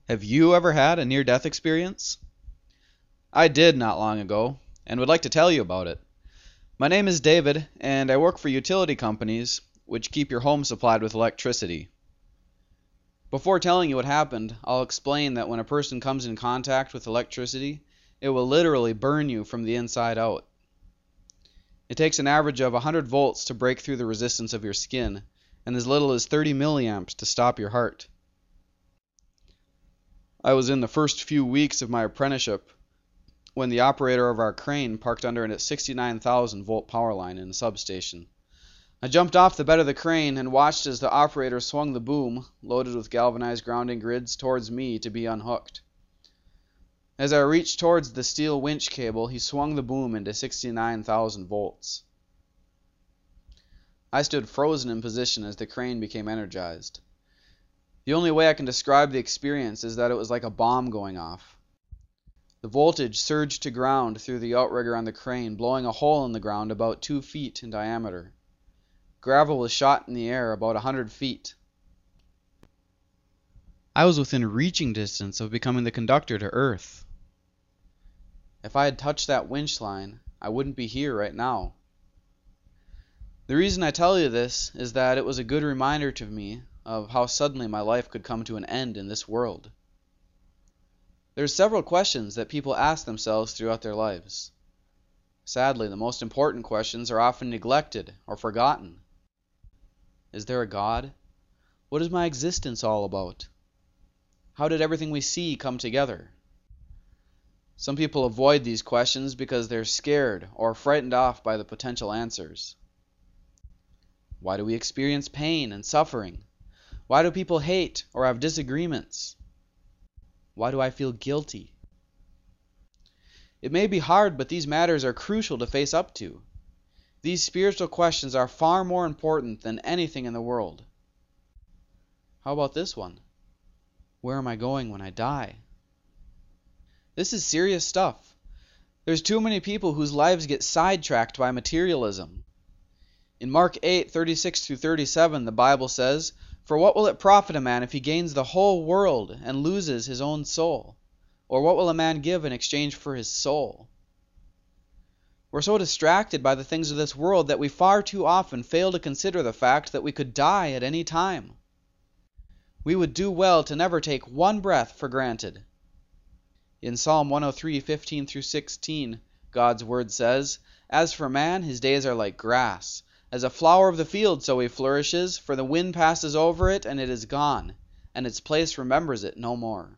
Have you ever had a near-death experience? I did not long ago, and would like to tell you about it. My name is David, and I work for utility companies which keep your home supplied with electricity. Before telling you what happened, I'll explain that when a person comes in contact with electricity, it will literally burn you from the inside out. It takes an average of 100 volts to break through the resistance of your skin, and as little as 30 milliamps to stop your heart. I was in the first few weeks of my apprenticeship when the operator of our crane parked under a 69,000 volt power line in a substation. I jumped off the bed of the crane and watched as the operator swung the boom, loaded with galvanized grounding grids, towards me to be unhooked. As I reached towards the steel winch cable, he swung the boom into 69,000 volts. I stood frozen in position as the crane became energized. The only way I can describe the experience is that it was like a bomb going off. The voltage surged to ground through the outrigger on the crane, blowing a hole in the ground about 2 feet in diameter. Gravel was shot in the air about 100 feet. I was within reaching distance of becoming the conductor to Earth. If I had touched that winch line, I wouldn't be here right now. The reason I tell you this is that it was a good reminder to me of how suddenly my life could come to an end in this world. There's several questions that people ask themselves throughout their lives. Sadly, the most important questions are often neglected or forgotten. Is there a God? What is my existence all about? How did everything we see come together? Some people avoid these questions because they're scared or frightened off by the potential answers. Why do we experience pain and suffering? Why do people hate or have disagreements? Why do I feel guilty? It may be hard, but these matters are crucial to face up to. These spiritual questions are far more important than anything in the world. How about this one? Where am I going when I die? This is serious stuff. There's too many people whose lives get sidetracked by materialism. In Mark 8:36-37, the Bible says, "For what will it profit a man if he gains the whole world and loses his own soul? Or what will a man give in exchange for his soul?" We're so distracted by the things of this world that we far too often fail to consider the fact that we could die at any time. We would do well to never take one breath for granted. In Psalm 103:15-16, God's word says, "As for man, his days are like grass. As a flower of the field so he flourishes, for the wind passes over it, and it is gone, and its place remembers it no more."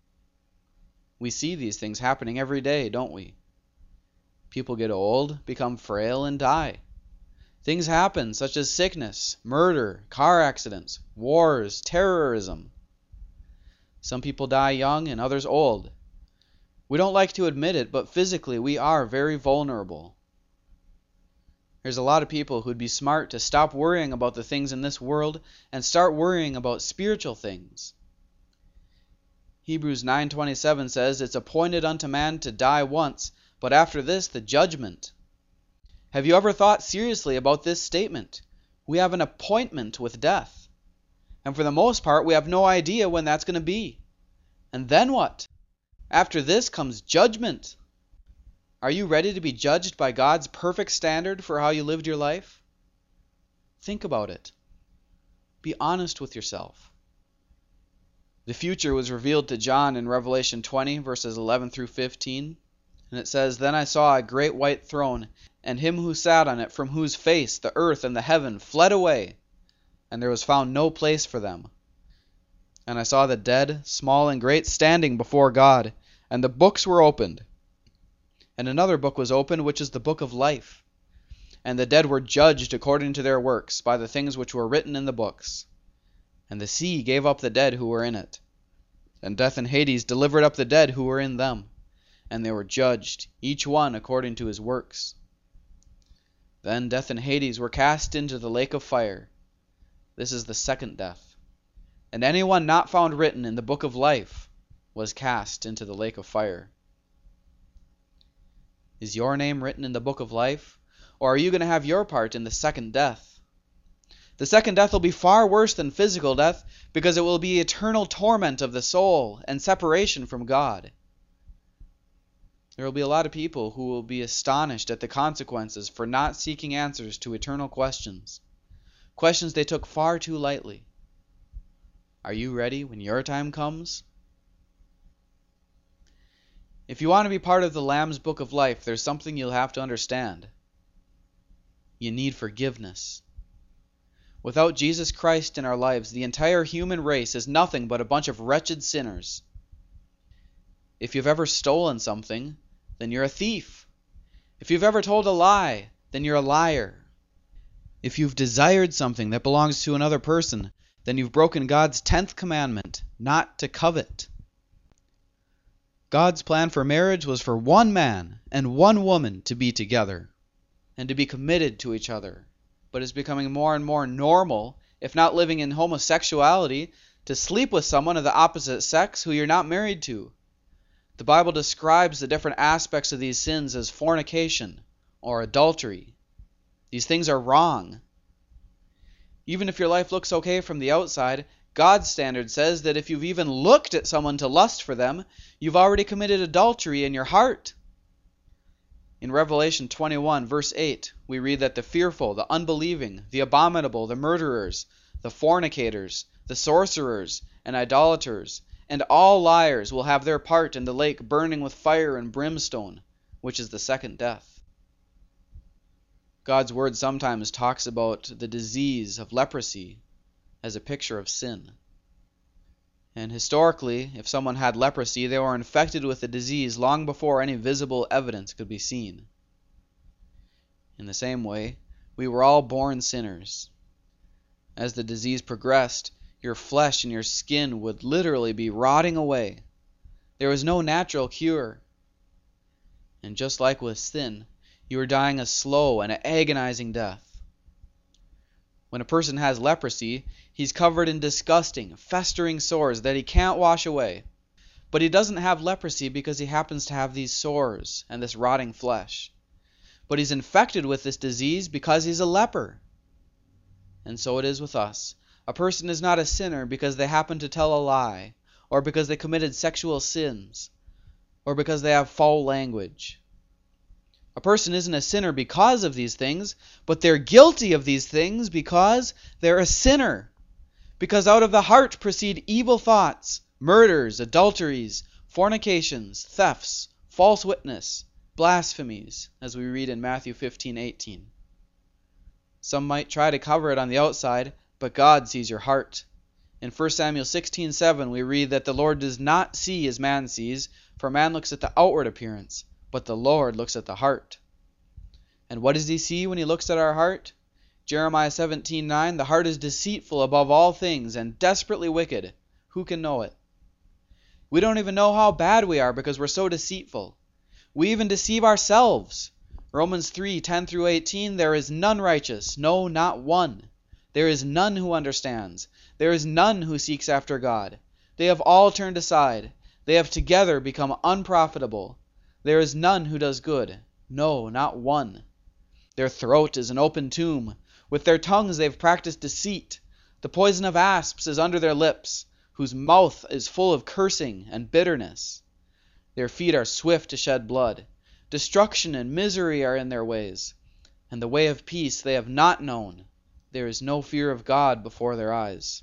We see these things happening every day, don't we? People get old, become frail, and die. Things happen such as sickness, murder, car accidents, wars, terrorism. Some people die young and others old. We don't like to admit it, but physically we are very vulnerable. There's a lot of people who'd be smart to stop worrying about the things in this world and start worrying about spiritual things. Hebrews 9:27 says, "It's appointed unto man to die once, but after this the judgment." Have you ever thought seriously about this statement? We have an appointment with death. And for the most part, we have no idea when that's going to be. And then what? After this comes judgment. Are you ready to be judged by God's perfect standard for how you lived your life? Think about it. Be honest with yourself. The future was revealed to John in Revelation 20, verses 11-15, and it says, "Then I saw a great white throne, and him who sat on it, from whose face the earth and the heaven fled away, and there was found no place for them. And I saw the dead, small and great, standing before God, and the books were opened. And another book was opened, which is the book of life. And the dead were judged according to their works, by the things which were written in the books. And the sea gave up the dead who were in it. And death and Hades delivered up the dead who were in them. And they were judged, each one according to his works. Then death and Hades were cast into the lake of fire. This is the second death. And anyone not found written in the book of life was cast into the lake of fire." Is your name written in the book of life? Or are you going to have your part in the second death? The second death will be far worse than physical death because it will be eternal torment of the soul and separation from God. There will be a lot of people who will be astonished at the consequences for not seeking answers to eternal questions, questions they took far too lightly. Are you ready when your time comes? If you want to be part of the Lamb's Book of Life, there's something you'll have to understand. You need forgiveness. Without Jesus Christ in our lives, the entire human race is nothing but a bunch of wretched sinners. If you've ever stolen something, then you're a thief. If you've ever told a lie, then you're a liar. If you've desired something that belongs to another person, then you've broken God's 10th commandment, not to covet. God's plan for marriage was for one man and one woman to be together and to be committed to each other. But it's becoming more and more normal, if not living in homosexuality, to sleep with someone of the opposite sex who you're not married to. The Bible describes the different aspects of these sins as fornication or adultery. These things are wrong. Even if your life looks okay from the outside, God's standard says that if you've even looked at someone to lust for them, you've already committed adultery in your heart. In Revelation 21, verse 8, we read that the fearful, the unbelieving, the abominable, the murderers, the fornicators, the sorcerers, and idolaters, and all liars will have their part in the lake burning with fire and brimstone, which is the second death. God's word sometimes talks about the disease of leprosy as a picture of sin. And historically, if someone had leprosy, they were infected with the disease long before any visible evidence could be seen. In the same way, we were all born sinners. As the disease progressed, your flesh and your skin would literally be rotting away. There was no natural cure. And just like with sin, you were dying a slow and agonizing death. When a person has leprosy, he's covered in disgusting, festering sores that he can't wash away. But he doesn't have leprosy because he happens to have these sores and this rotting flesh. But he's infected with this disease because he's a leper. And so it is with us. A person is not a sinner because they happen to tell a lie, or because they committed sexual sins, or because they have foul language. A person isn't a sinner because of these things, but they're guilty of these things because they're a sinner. Because out of the heart proceed evil thoughts, murders, adulteries, fornications, thefts, false witness, blasphemies, as we read in Matthew 15:18. Some might try to cover it on the outside, but God sees your heart. In 1 Samuel 16:7 we read that the Lord does not see as man sees, for man looks at the outward appearance, but the Lord looks at the heart. And what does he see when he looks at our heart? Jeremiah 17:9, the heart is deceitful above all things and desperately wicked. Who can know it? We don't even know how bad we are because we're so deceitful. We even deceive ourselves. Romans 3:10-18, there is none righteous, no, not one. There is none who understands. There is none who seeks after God. They have all turned aside. They have together become unprofitable. There is none who does good. No, not one. Their throat is an open tomb. With their tongues they have practiced deceit. The poison of asps is under their lips, whose mouth is full of cursing and bitterness. Their feet are swift to shed blood. Destruction and misery are in their ways, and the way of peace they have not known. There is no fear of God before their eyes.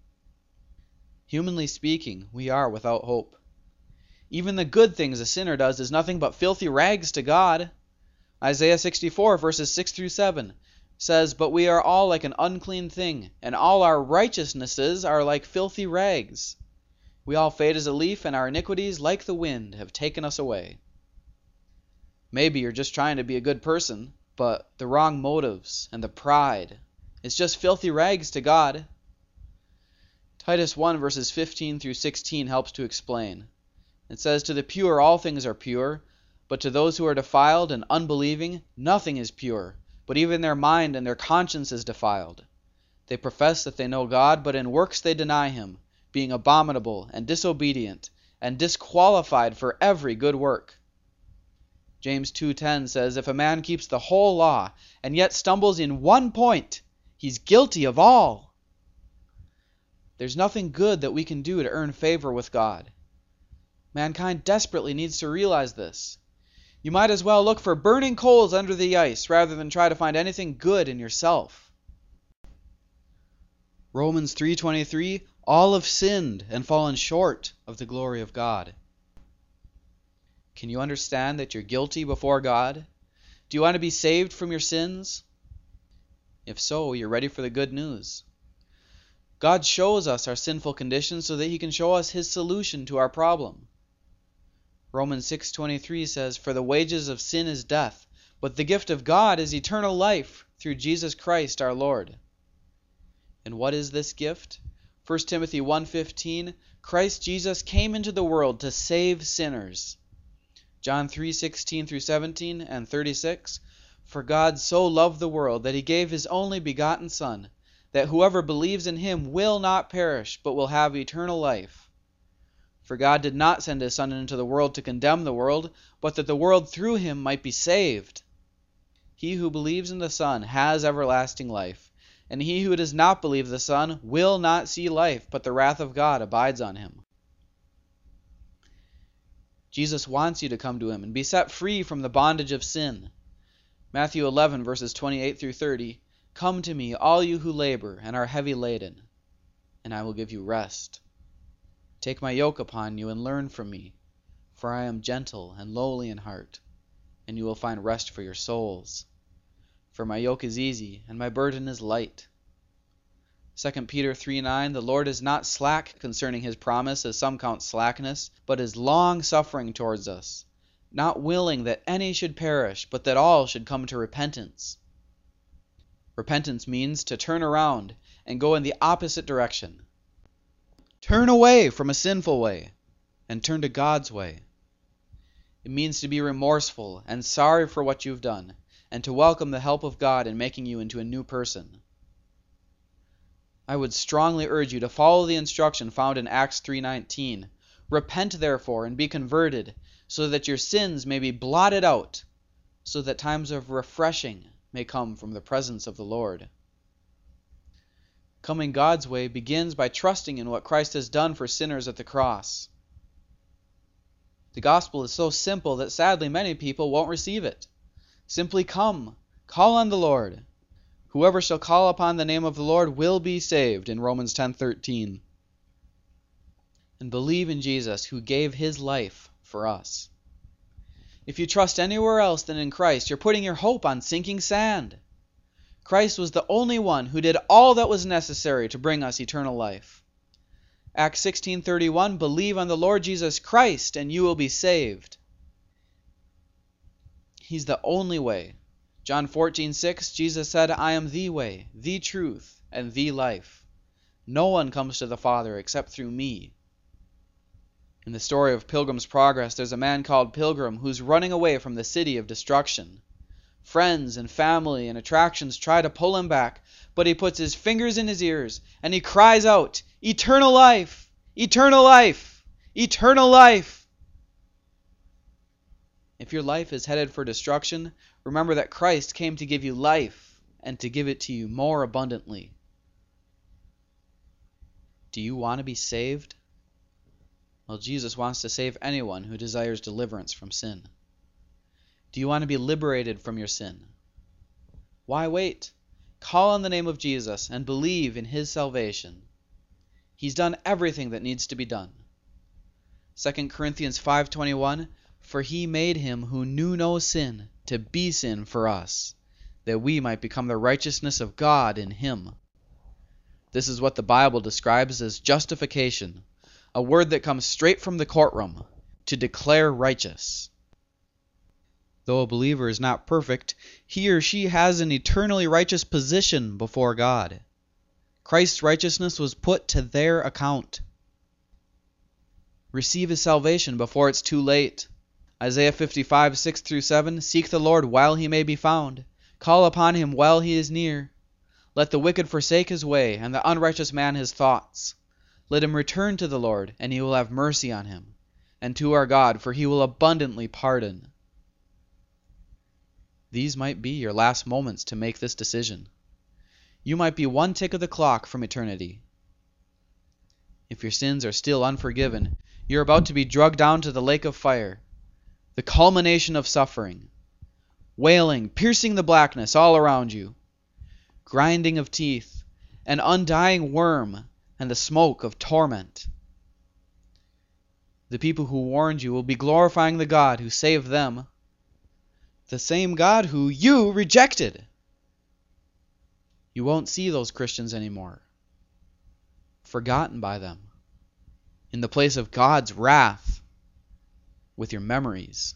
Humanly speaking, we are without hope. Even the good things a sinner does is nothing but filthy rags to God. Isaiah 64, verses 6-7 says, "But we are all like an unclean thing, and all our righteousnesses are like filthy rags. We all fade as a leaf, and our iniquities, like the wind, have taken us away." Maybe you're just trying to be a good person, but the wrong motives and the pride, it's just filthy rags to God. Titus 1, verses 15-16 helps to explain. It says, "To the pure all things are pure, but to those who are defiled and unbelieving nothing is pure, but even their mind and their conscience is defiled. They profess that they know God, but in works they deny him, being abominable and disobedient, and disqualified for every good work." James 2:10 says, "If a man keeps the whole law, and yet stumbles in one point, He's guilty of all. There's nothing good that we can do to earn favor with God. Mankind desperately needs to realize this. You might as well look for burning coals under the ice rather than try to find anything good in yourself. Romans 3:23, all have sinned and fallen short of the glory of God. Can you understand that you're guilty before God? Do you want to be saved from your sins? If so, you're ready for the good news. God shows us our sinful condition so that He can show us His solution to our problem. Romans 6:23 says, "For the wages of sin is death, but the gift of God is eternal life through Jesus Christ our Lord." And what is this gift? 1 Timothy 1:15, Christ Jesus came into the world to save sinners. John 3:16 through 17 and 36, "For God so loved the world that He gave His only begotten Son, that whoever believes in Him will not perish, but will have eternal life. For God did not send His Son into the world to condemn the world, but that the world through Him might be saved. He who believes in the Son has everlasting life, and he who does not believe the Son will not see life, but the wrath of God abides on him." Jesus wants you to come to Him and be set free from the bondage of sin. Matthew 11, verses 28 through 30, "Come to me, all you who labor and are heavy laden, and I will give you rest. Take my yoke upon you and learn from me, for I am gentle and lowly in heart, and you will find rest for your souls. For my yoke is easy and my burden is light." 2 Peter 3:9, "The Lord is not slack concerning His promise, as some count slackness, but is long-suffering towards us, not willing that any should perish, but that all should come to repentance." Repentance means to turn around and go in the opposite direction. Turn away from a sinful way and turn to God's way. It means to be remorseful and sorry for what you've done, and to welcome the help of God in making you into a new person. I would strongly urge you to follow the instruction found in Acts 3:19. "Repent therefore and be converted, so that your sins may be blotted out, so that times of refreshing may come from the presence of the Lord." Coming God's way begins by trusting in what Christ has done for sinners at the cross. The gospel is so simple that sadly many people won't receive it. Simply come, call on the Lord. "Whoever shall call upon the name of the Lord will be saved," in Romans 10:13. And believe in Jesus, who gave His life for us. If you trust anywhere else than in Christ, you're putting your hope on sinking sand. Christ was the only one who did all that was necessary to bring us eternal life. Acts 16:31, "Believe on the Lord Jesus Christ, and you will be saved." He's the only way. John 14:6, Jesus said, "I am the way, the truth, and the life. No one comes to the Father except through me." In the story of Pilgrim's Progress, there's a man called Pilgrim who's running away from the city of destruction. Friends and family and attractions try to pull him back, but he puts his fingers in his ears and he cries out, "Eternal life! Eternal life! Eternal life!" If your life is headed for destruction, remember that Christ came to give you life and to give it to you more abundantly. Do you want to be saved? Well, Jesus wants to save anyone who desires deliverance from sin. Do you want to be liberated from your sin? Why wait? Call on the name of Jesus and believe in His salvation. He's done everything that needs to be done. 2 Corinthians 5:21, "For He made Him who knew no sin to be sin for us, that we might become the righteousness of God in Him." This is what the Bible describes as justification, a word that comes straight from the courtroom, to declare righteous. Though a believer is not perfect, he or she has an eternally righteous position before God. Christ's righteousness was put to their account. Receive His salvation before it's too late. Isaiah 55:6-7, "Seek the Lord while He may be found. Call upon Him while He is near. Let the wicked forsake his way, and the unrighteous man his thoughts. Let him return to the Lord, and He will have mercy on him, and to our God, for He will abundantly pardon." These might be your last moments to make this decision. You might be one tick of the clock from eternity. If your sins are still unforgiven, you're about to be dragged down to the lake of fire, the culmination of suffering, wailing, piercing the blackness all around you, grinding of teeth, an undying worm, and the smoke of torment. The people who warned you will be glorifying the God who saved them, the same God who you rejected. You won't see those Christians anymore, forgotten by them, in the place of God's wrath with your memories.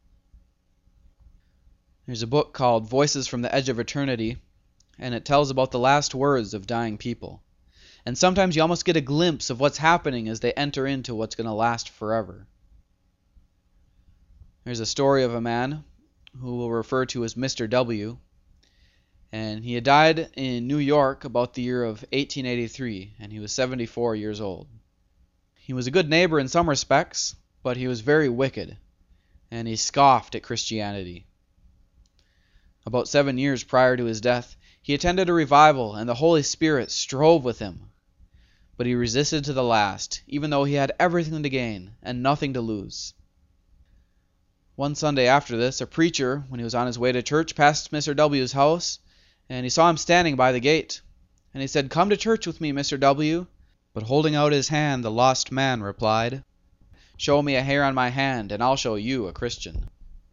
There's a book called Voices from the Edge of Eternity, and it tells about the last words of dying people. And sometimes you almost get a glimpse of what's happening as they enter into what's going to last forever. There's a story of a man who we'll refer to as Mr. W. And he had died in New York about the year of 1883, and he was 74 years old. He was a good neighbor in some respects, but he was very wicked, and he scoffed at Christianity. About 7 years prior to his death, he attended a revival, and the Holy Spirit strove with him. But he resisted to the last, even though he had everything to gain and nothing to lose. One Sunday after this, a preacher, when he was on his way to church, passed Mr. W's house, and he saw him standing by the gate. And he said, "Come to church with me, Mr. W." But holding out his hand, the lost man replied, "Show me a hair on my hand, and I'll show you a Christian."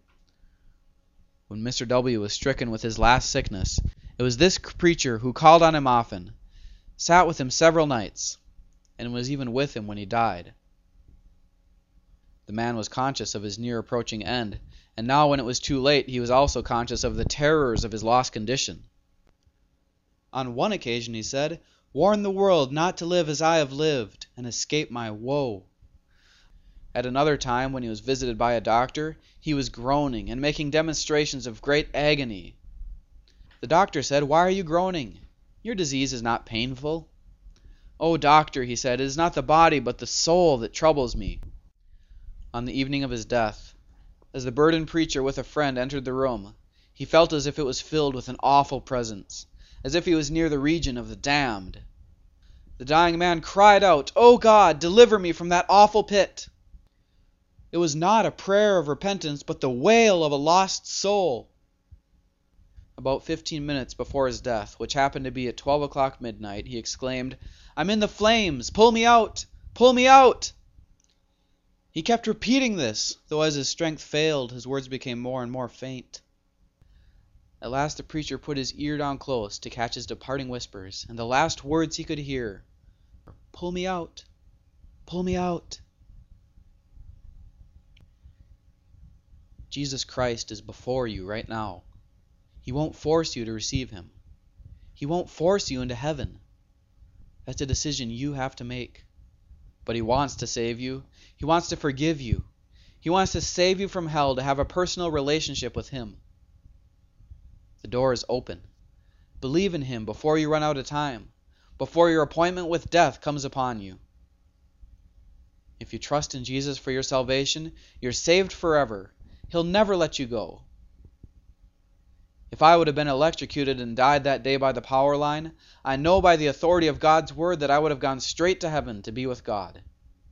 When Mr. W was stricken with his last sickness, it was this preacher who called on him often, sat with him several nights, and was even with him when he died. The man was conscious of his near approaching end, and now when it was too late, he was also conscious of the terrors of his lost condition. On one occasion he said, "Warn the world not to live as I have lived, and escape my woe." At another time, when he was visited by a doctor, he was groaning and making demonstrations of great agony. The doctor said, "Why are you groaning? Your disease is not painful." "Oh, doctor," he said, "it is not the body but the soul that troubles me." On the evening of his death, as the burdened preacher with a friend entered the room, he felt as if it was filled with an awful presence, as if he was near the region of the damned. The dying man cried out, "Oh God, deliver me from that awful pit." It was not a prayer of repentance, but the wail of a lost soul. About 15 minutes before his death, which happened to be at 12 o'clock midnight, he exclaimed, "I'm in the flames! Pull me out! Pull me out!" He kept repeating this, though as his strength failed, his words became more and more faint. At last the preacher put his ear down close to catch his departing whispers, and the last words he could hear were, "Pull me out! Pull me out!" Jesus Christ is before you right now. He won't force you to receive him. He won't force you into heaven. That's a decision you have to make. But he wants to save you. He wants to forgive you. He wants to save you from hell, to have a personal relationship with him. The door is open. Believe in him before you run out of time, before your appointment with death comes upon you. If you trust in Jesus for your salvation, you're saved forever. He'll never let you go. If I would have been electrocuted and died that day by the power line, I know by the authority of God's word that I would have gone straight to heaven to be with God.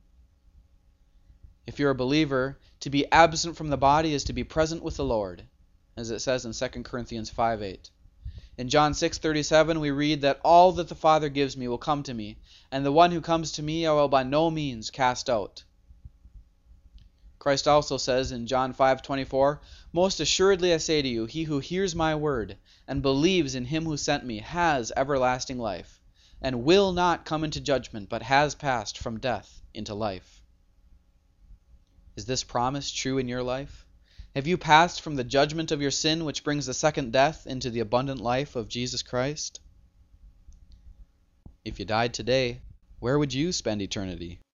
If you're a believer, to be absent from the body is to be present with the Lord, as it says in 2 Corinthians 5:8. In John 6:37 we read that all that the Father gives me will come to me, and the one who comes to me I will by no means cast out. Christ also says in John 5:24, "Most assuredly I say to you, he who hears my word and believes in him who sent me has everlasting life, and will not come into judgment, but has passed from death into life." Is this promise true in your life? Have you passed from the judgment of your sin, which brings the second death, into the abundant life of Jesus Christ? If you died today, where would you spend eternity?